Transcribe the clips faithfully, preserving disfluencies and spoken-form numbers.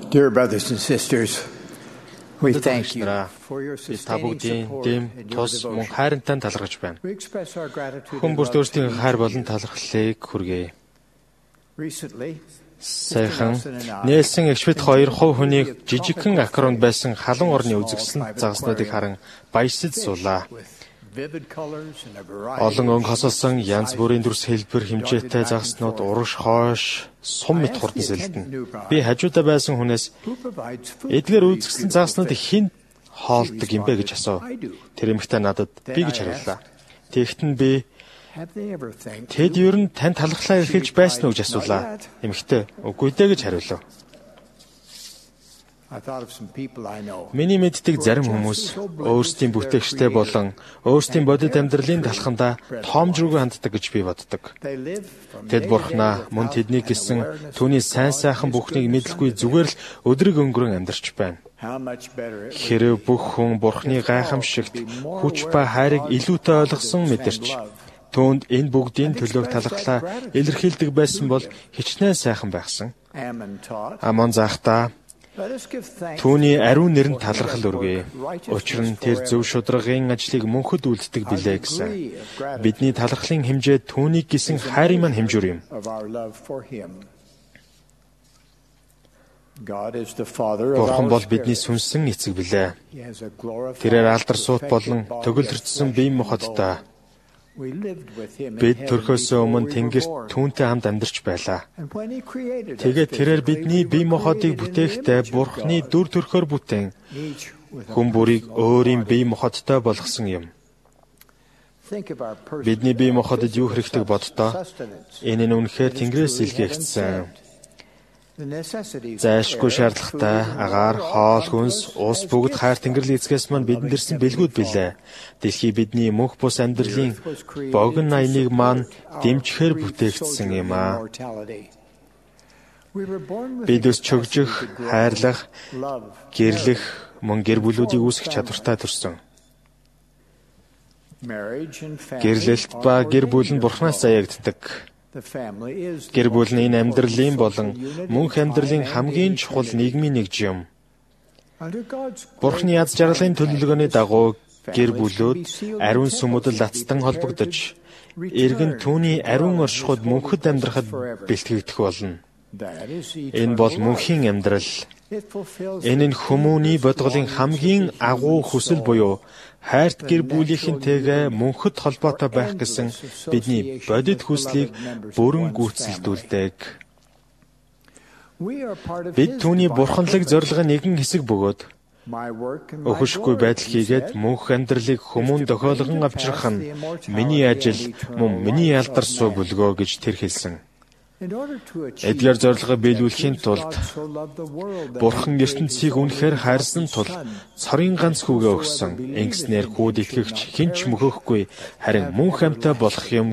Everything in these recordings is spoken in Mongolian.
Dear brothers and sisters, we thank you Та for your sustaining бүгдийн support дэм and your тус мөн devotion. хайрантан талархаж байна. We express our gratitude Хүн and бүрт love to өөрсдийн each хайр of болон you. талархлыг хүргэе. Recently, Сайхан Нээлсэн Эгшвэт хоёр хувь хүнийг жижигхэн акронд байсан халуун орны үзэгдсэн загаснуудыг харан баясаж суулаа. vivid colors and a variety Олон of өнгө хосолсон янз бүрийн дүрс хэлбэр хэмжээтэй загаснууд урагш хойш сум мэт хурдан сэлдэнэ. Би хажуудаа байсан хүнээс who provides food эдгээр for these үзэгдсэн beautiful загаснууд things. хэн хоолдог юм бэ гэж асуув. Тэр эмэгтэй надад би гэж хариуллаа. Тэгэхэд нь би Have they ever thanked тэд you? ер нь тань талхлаа эрхэлж байсан уу гэж асуулаа. Эмэгтэй үгүй дээ гэж хариулав. I thought of some people I know. Миний мэддэг зарим хүмүүс өөрсдийн бүтээгчтэй болон өөрсдийн бодит амьдралын талхандаа тоомжруугүй ханддаг гэж би боддог. They live from Тэд day to бурхнаа day мөн without тэдний an гэсэн awareness түүний of сайн God's сайхан бүхнийг existence мэдлгүй in зүгээр their л өдрөг өнгөрөн амьдарч байна. life. How much better it would Хэрэв be бүх хүн бурхны гайхамшигт хүч ба хайрыг илүүтэй ойлгосон мэдэрч түүнд энэ бүгдийн төлөөг талархлаа илэрхийлдэг байсан бол хичнээн сайхан байхсан. Ammon taught. Амон заахта Let us give thanks түүний to ариун God нэрэнд for талархал his өргөе. work, Учир нь righteousness тэр зөв forever. шударгын ажлыг мөнхөд үлддэг Our билээ гэсэн. degree of gratitude Бидний талархлын хэмжээ түүнийг гисэн хайрын маань хэмжүүр юм. of our love for him. God is the Father of Бурхан our бол бидний spirit. сүнсэн эцэг билээ. He has a glorified, Тэрээр алдар суут perfected болон body of төгөлрчсөн flesh бие and махбодтой. bone. We lived with him in Бид heaven төрхөөсөө before өмнө we were Тэнгэрт born. түүнтэй хамт амьдарч байлаа. And when he created us Тэгээд тэрээр physically, бидний we бие were махбодыг created in the бүтээхдээ image of Бурханы God, дүр төрхөөр бүтээн each with a хүн бүрийг personal өөрийн body. бие махбодтой болгосон юм. Think of our personal Бидний бие махбодод юу physical хэрэгтэй боддоо sustenance. энэ нь үнэхээр It is Тэнгэрээс truly илгээгдсэн. heaven-sent. The necessities of Зайлшгүй air, шаардлагатай food, and агаар, water хоол, all come хүнс, to us ус as бүгд gifts хайр from Тэнгэрлэг эцгээс маань our бидэнд ирсэн loving бэлгүүд Heavenly билээ. Father. Дэлхий бидний мөнх бус амьдралын The earth was created богино to аяныг маань support our дэмжихээр brief бүтээгдсэн sojourn юм in аа. mortality. We were born with Бид the өс capacity чөгжих, to grow, хайрлах, love, гэрлэх, marry. мөн гэр бүлүүдийг үүсгэх чадвартай төрсөн. Marriage and family Гэрлэлт are ба гэр бүл нь ordained of Бурханаас God. заягддаг. The family is the Гэр бүл нь most энэ important амьдралын social болон unit мөнх in амьдралын time and хамгийн in чухал eternity. нийгмийн нэгж юм. Under God's Бурхны great яз жаргалын plan, төлөвлөгөөний дагуу гэр families бүлүүд can be sealed in ариун temples сүмөдөл to be лацтан prepared холбогдож, to эргэн return түүний to ариун dwell in оршихуйд His holy мөнхөд амьдрахад presence forever. бэлтгэгдэх болно. That is Энэ бол eternal мөнхийн life. амьдрал. It fulfills Энэ нь the хүмүүний deepest бодголын longings хамгийн of the агуу human хүсэл soul. буюу хайрт гэр бүлийнхэнтэйгээ мөнхөд холбоотой байх гэсэн бидний бодит хүслийг бүрэн гүйцэлдүүлдэг. We are part of Бид His түүний divine бурханлаг purpose. зорилгын нэгэн хэсэг бөгөөд My work and my өхөшгүй glory, байдал he хийгээд said, мөнх амьдралыг хүмүүн тохиолгон авчрах нь миний ажил мөн миний алдар суу бүлгөө гэж тэр хэлсэн. in order to achieve Эдгээр зорилгыг these биелүүлэхийн objectives, тулд God so loved the world that Бурхан he gave ертөнцийг his үнэхээр only хайрсан begotten тул Son. цорын ганц хүүгээ өгсөн. Ингэснээр хүүд итгэгч хэн ч мөхөхгүй харин мөнх амьтаа болох юм.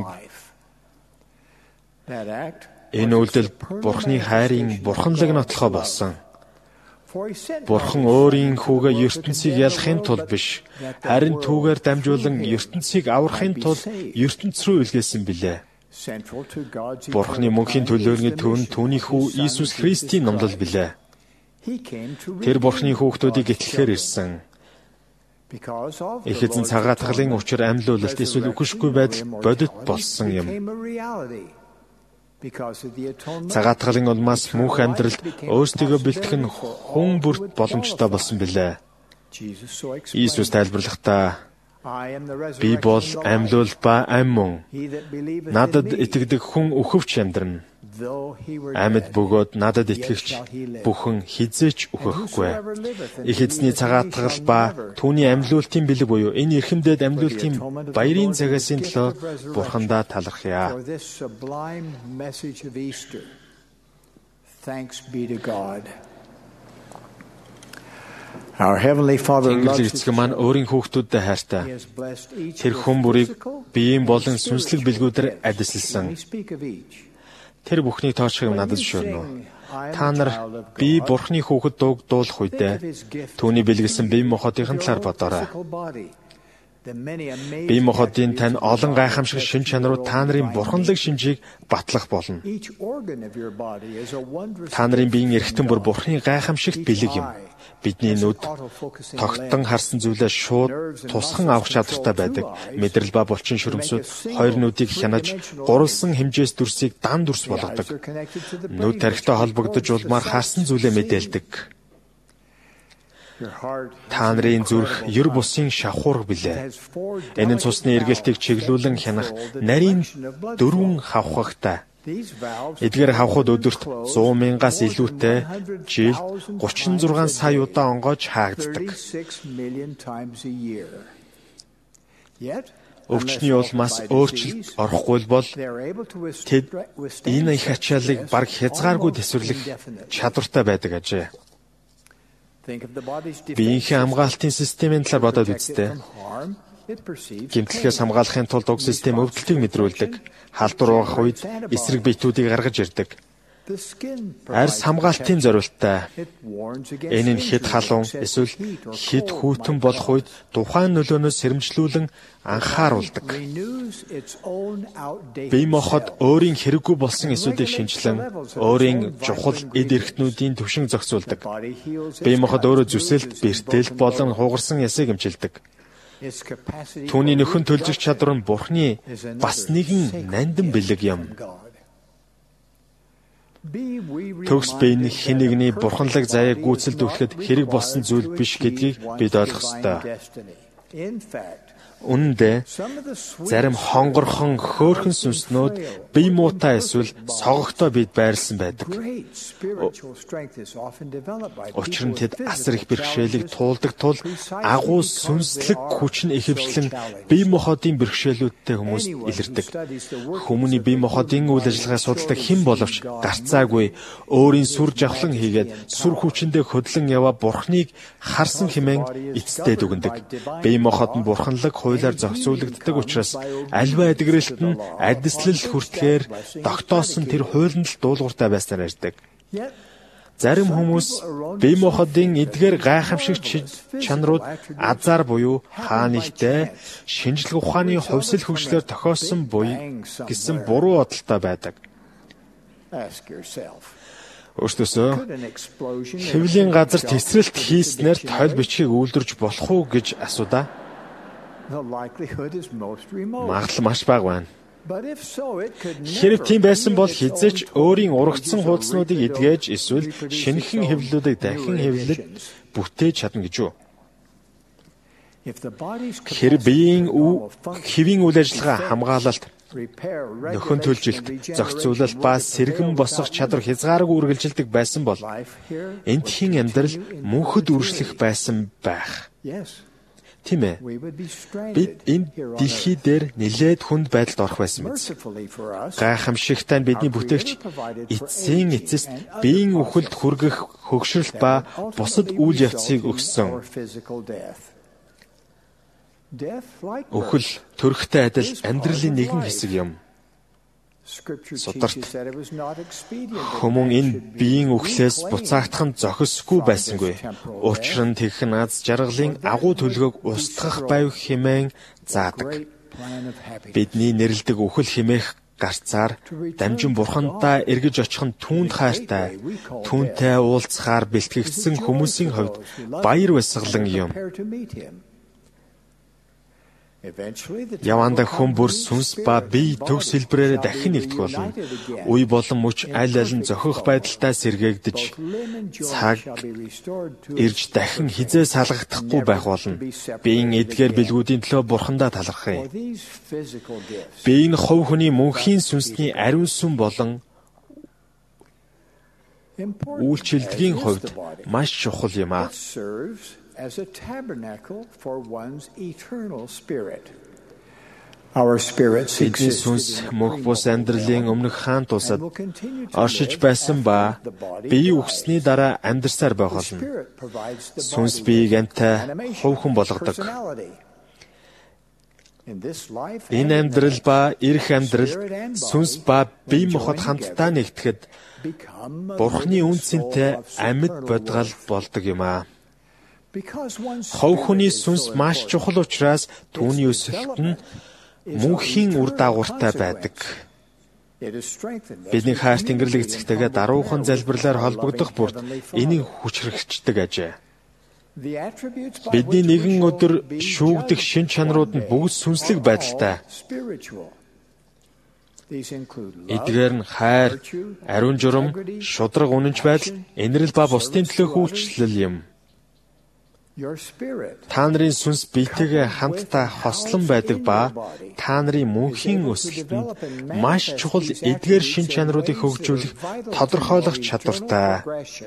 That act Энэ үйлдэл Бурханы хайрын бурханлаг нотлохоо болсон. for he sent Бурхан not his өөрийн Son хүүгээ into the world to ертөнцийг condemn the ялахын world, тулд but биш, that the харин world түүгээр дамжуулан through him ертөнцийг аврахын might be тулд saved. ертөнц рүү илгээсэн билээ. Central to God's Бурханы eternal мөнхийн plan төлөөлөгний is the түн mission түүний of хүү his Son, Иесус Jesus Христийн номлол Christ. билээ. He came to Тэр Бурханы redeem хүүхдүүдийг God's этлэхээр children. ирсэн. Because of the Их эзэн Lord's цагаатгалын atonement, учир амьлуулалт эсвэл үхшгүй байдал бодит болсон юм. became a reality. Because of the atonement, Цагаатгалын улмаас мөнх амьдралд өөрсдийгөө бэлтгэх нь хүн бүрт боломжтой болсон билээ. Jesus so Иесус explained, тайлбарлахдаа I am the би бол resurrection and the life. амьлуул ба амь мөн. He that believeth Надад in me, итгэдэг хүн үхвч амьдрна. though he were Амьд dead, бөгөөд надад yet итгэгч shall he live. бүхэн хизээч And үхэхгүй. whosoever liveth and Их эзний believeth in me цагаатгал shall ба never түүний амьлуултын бэлэг буюу энэ эрхэмдэд For the амьлуултын atonement of the баярын Lord цагаасын is the төлөө gift of resurrection. Бурхандаа талархъя. For this sublime message of Easter. Thanks be to God. Our Heavenly Father Тэнгэрийн loves His эцэг маань children. өөрийн хүүхдүүдтэй He хайртай. has blessed each Тэр with хүн бүрийг physical биеийн and болон сүнслэг spiritual бэлгүүдээр gifts. адилсан. When we speak of each, Тэр бүхнийг тоочхыг when надад you зөвшөөрнө. sing, I am Та a нар child of би God, Бурхны хүүхэд дууг дуулах think үедээ of His gift түүний бэлгэлсэн бие to махбодын your талаар бодоорой. physical body. Бие махбодын тань олон гайхамшиг шин чанарууд та нарын бурханлаг шинжийг батлах болно. Та нарын биеийн эрхтэн бүр бурхны гайхамшигт бэлэг юм. Бидний нүд тогтон харсан зүйлээ шууд тусхан авах чадвартай байдаг. Мэдрэл ба булчин шүрмсүүд хоёр нүдийг хянаж, гурвалсан хэмжээс дүрсийг дан дүрс болгодог. Нүд тархитай холбогдож улмаар харсан зүйлээ мэдээлдэг. Та нарын зүрх ер бусын шавхуурга билээ. Энэ нь цусны эргэлтийг чиглүүлэн хянах нарийн дөрвөн хавхагтай. Эдгээр хавхууд өдөрт зуун мянгаас илүүтэй жилд гучин зургаан сая удаа онгойж хаагддаг. Өвчний улмаас өөрчлөлт орохгүй бол тэд энэ их ачааллыг бараг хязгааргүй тэсвэрлэх чадвартай байдаг ажээ. Биеийнхээ хамгаалтын системийн талаар бодоод үзтээ. Гэмтлээс хамгаалахын тулд уг систем өвдөлтийг мэдрүүлдэг. Халдвар угах үед эсрэг биетүүдийг гаргаж ирдэг. Арьс хамгаалтын зориултаа. Энэ нь хэд халуун эсвэл хэд хүйтэн болох үед тухайн нөлөөнөөс сэрэмжлүүлэн анхааруулдаг. Бие махбод өөрийн хэрэггүй болсон эсүүдийг шинжилэн өөрийн чухал эд эрхтнүүдийн төвшин зохицуулдаг. Бие махбод өөрөө зүсэлт, бэртэлт болон хугарсан ясыг эмчилдэг. Түүний нөхөн төлжих чадвар нь Бурхны бас нэгэн нандин бэлэг юм. Төгс бие нь хэн нэгний бурханлаг заяаг гүйцэлдүүлэхэд хэрэг болсон зүйл биш гэдгийг бид ойлгох ёстой. Үнэн дээр зарим хонгорхон хөөхөн сүнснүүд бие муутай эсвэл согогтой бид байрлсан байдаг. Учир нь тэд асар их бэрхшээлийг туулдаг тул агуу сүнслэг хүч нь ихэвчлэн бие махбодын бэрхшээлүүдтэй хүмүүст илэрдэг. Хүмүүний бие махбодын үйл ажиллагааг судалдаг хэн боловч гарцаагүй өөрийн сүр жавхлан хийгээд сүр хүчиндээ хөдлөн яваа Бурхныг харсан хэмээн эцэстээ дүгнэдэг. Бие махбод нь бурханлаг хуулиар зохицуулагддаг учраас альва эдгэрэлт нь адислал хүртгээр тогтоосон тэр хуулинд л дуулууртай байснаар ярьдаг. Зарим хүмүүс бие махбодын эдгээр гайхамшиг чанарууд азар буюу хаанигтай шинжлэх ухааны хувьсэл хөгжлөөр тохиосон буй гэсэн буруу бодолтой байдаг. Өөртөөсөө хэвлийн газар тесрэлт хийснээр тойл бичгийг үйлдвэрж болох уу гэж асуудаа. Магадлал маш бага байна. Хэрэг тийм байсан бол хизээч өөрийн урагдсан хуудаснуудыг эдгэж эсвэл шинэхэн хэвлэлүүдийг дахин хэвлэж бүтээж чадна гэж юу? Хэрэг биеийн хэвийн үйл ажиллагаа хамгаалалт, нөхөн төлжилт, зохицуулалт ба сэргэн босох чадвар хязгааргүй үргэлжилдэг байсан бол эндхийн амьдрал мөнхөд үржлэх байсан байх. Тийм ээ. Бид энэ дэлхий дээр нэлээд хүнд байдалд орох байсан биз. Гайхамшигтай бидний бүтээгч эцсийн эцэст биеийн үхэлд хүргэх хөгшрөл ба бусад үйл явцыг өгсөн. Үхэл төрхтэй адил амьдралын нэгэн хэсэг юм. Сударт хүмүүн энэ биеийн үхлээс буцаагдах нь зохисгүй байсангүй. Учир нь тэгэх наз жаргалын агуу төлгөөг устгах байв хэмээн заадаг. Бидний нэрлдэг үхэл хэмээх гарцаар дамжин бурхандаа эргэж очих нь түүнд хайртай, түүнтэй уулзахаар бэлтгэгдсэн хүмүүсийн хувьд баяр баясгалан юм. Яванда хүн бүр сүнс ба бие төгс хэлбэрээр дахин нэгдэх болно. Үе болон мөч аль аль нь зохих байдалтай сэргээгдэж, цаг ирж дахин хизээ салгагдахгүй байх болно. Биеийн эдгээр бэлгүүдийн төлөө бурхандаа талархъя. Бие нь хувь хүний мөнхийн сүнсний ариун сүм болон үйлчлэлгийн хувьд маш чухал юм аа. As a tabernacle for one's eternal spirit. Our spirits exist. Сүнс мөнх бус амьдралын өмнөх хаан тусад оршиж байсан ба бие үхсний дараа амьдарсаар байх болно. Сүнс биеийг амьтаа хувь хүн болгодог. Энэ амьдрал ба ирэх амьдрал сүнс ба бие махбод хамтдаа нэгтгэхэд Бурхны үнцэнтэй амьд бодгал болдог юм аа. Хов хүний сүнс маш чухал учраас түүний өсөлт нь мөнхийн үр дагавартай байдаг. Бидний хайр Тэнгэрлэг эцэгтэйгээ даруухан залбирлаар холбогдох бүрд энийг хүчрхэгчдэг ажээ. Бидний нэгэн өдөр шүүгдэх шин чанарууд нь бүгд сүнслэг байдалтай. Эдгээр нь хайр, ариун журам, шударга үнэнч байдал, инрэл ба бусдын төлөөх үйлчлэл юм. Та нарын сүнс биетэйгээ хамтдаа хослон байдаг ба та нарын мөнхийн өсөлтөнд маш чухал эдгээр шин чанаруудыг хөгжүүлэх тодорхойлох чадвартай.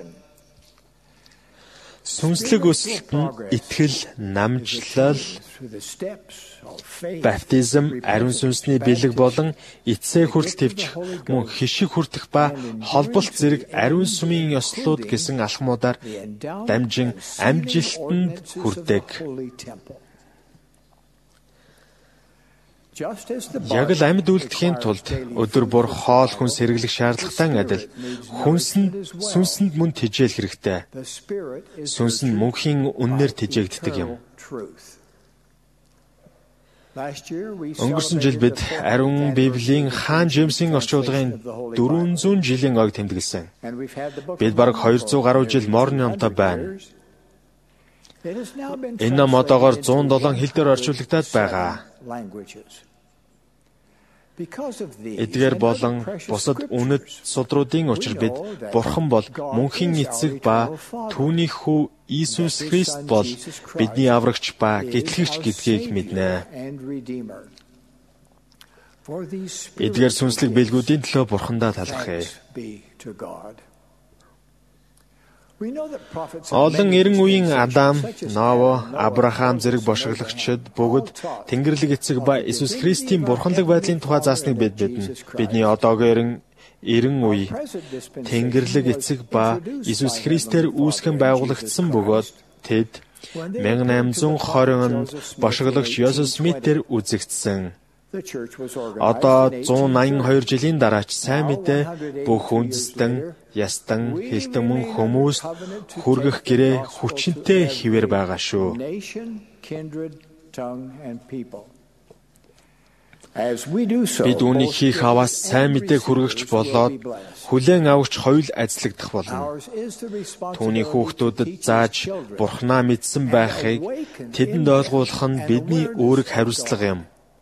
Сүнслэг өсөлт нь итгэл, намжлал, баптизм, ариун сүнсний бэлэг болон эцсээ хүртэл твчих, мөн хишиг хүртэх ба холболт зэрэг ариун сүмийн ёслолууд гэсэн алхмуудаар дамжин амжилтанд хүрдэг. Яг л амьд үлдэхийн тулд өдөр бүр хоол хүнс хэрэглэх шаардлагатай адил хүнс нь сүнсэнд мөн тэжээл хэрэгтэй. Сүнс нь мөнхийн үннээр тэжээгддэг юм. Өнгөрсөн жил бид ариун Библийн хаан Жеймсийн орчуулгын дөрвөн зуун жилийн ойг тэмдэглэсэн. Бид бараг хоёр зуун гаруй жил морны номтой байна. Энэ ном одоогоор зуун долоон хэл дээр орчуулагдаад байгаа. Эдгээр болон бусад үнэт судруудын учир бид Бурхан бол мөнхийн эцэг ба түүний хүү Иесус Христ бол бидний аврагч ба гэтлэгч гэдгийг мэднэ. Эдгээр сүнслэг бэлгүүдийн төлөө Бурхандаа талархъя. Олон эрен үеийн Адам, Ново, Абрахам зэрэг бошиглагчид бүгд Тэнгэрлэг эцэг ба Иесус Христийн бурханлаг байдлын тухай заасныг бид мэднэ. Бидний одоогийн эрен үе Тэнгэрлэг эцэг ба Иесус Христээр үүсгэн байгуулагдсан бөгөөд тэд мянга найман зуун хорин онд бошиглагч Йозеф Смитээр үзэгдсэн. Одоо зуун найман хоёр жилийн дараач сайн мэдээ бүх үндэстэн, ястан, хэлтэн мөн хүмүүст хүргэх гэрээ хүчинтэй хിവэр байгаа шүү. Бид үүнийг хийх аваас сайн мэдээг хүргэгч болоод хүлээн авахч хоёул ажиллагдах болно. Түүний хүүхдүүдэд зааж Бурхнаа мэдсэн байхыг тэдэнд ойлгуулах нь бидний үүрэг хариуцлага юм.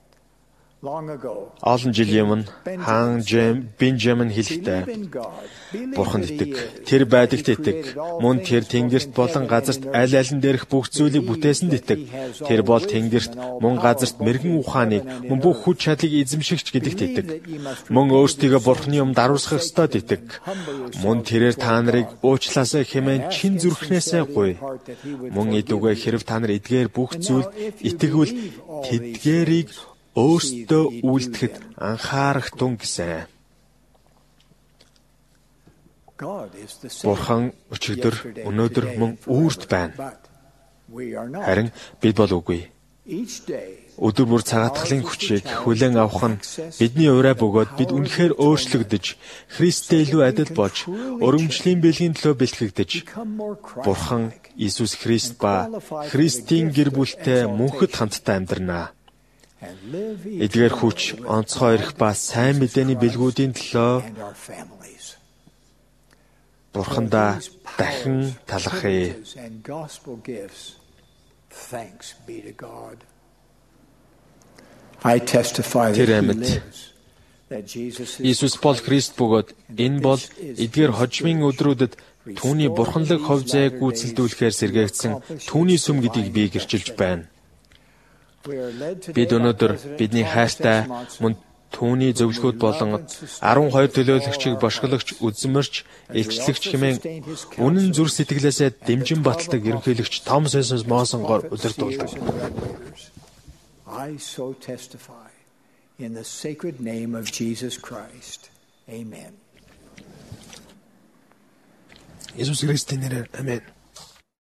Олон жилийн өмнө хаан Бенжамин хэлэхдээ Бурханд итэг, тэр байдагт итэг, мөн тэр тэнгэрт болон газарт аль алин дээрх бүх зүйлийг бүтээсэнд итэг. Тэр бол тэнгэрт мөн газарт мэрэгэн ухааныг, мөн бүх хүч чадлыг эзэмшигч гэдэгт итэг. Мөн өөрсдийгөө Бурханы өмнө даруусгах ёстойд итэг. Мөн тэрээр та нарыг уучлаасаа хэмээн чин зүрхнээсээ гуй. Мөн идүгэ хэрв та нар эдгээр бүх зүйлд итгэвэл тэдгээрийг өөрсдөө үйлдэхэд анхаарах тун гэсэн. Бурхан өчигдөр, өнөөдөр мөн үүрт байна. Харин бид бол үгүй. Өдөр бүр цагаатгалын хүчийг хүлээн авах нь бидний ураа бөгөөд бид үнэхээр өөрчлөгдөж, Христтэй илүү адил болж, өргөмжлийн бэлгийн төлөө бэлтгэгдэж, Бурхан Иесус Христ ба Христийн гэр бүлтэй мөнхөд хамтдаа амьдрнаа. Эдгээр хүч, онцгой эрх ба сайн мэдээний бэлгүүдийн төлөө Бурхандаа дахин талархъя. Тэр амьд Иесус бол Христ бөгөөд энэ бол эдгээр хожмын өдрүүдэд түүний бурханлаг хов зайг гүйцэлдүүлэхээр сэргээгдсэн түүний сүм гэдгийг би гэрчилж байна. Бид өнөөдөр бидний хайртай мөн түүний зөвлөгөөд болон арван хоёр төлөөлөгчийг бошголагч, үзмэрч, илчлэгч хэмээн үнэн зүр сэтгэлээсээ дэмжин баталдаг ерөнхийлөгч Томас Эсмс Моосонгоор удирдуулдаг. I so testify in the sacred name of Jesus Christ. Amen. Иесус Христийн нэрээр амин.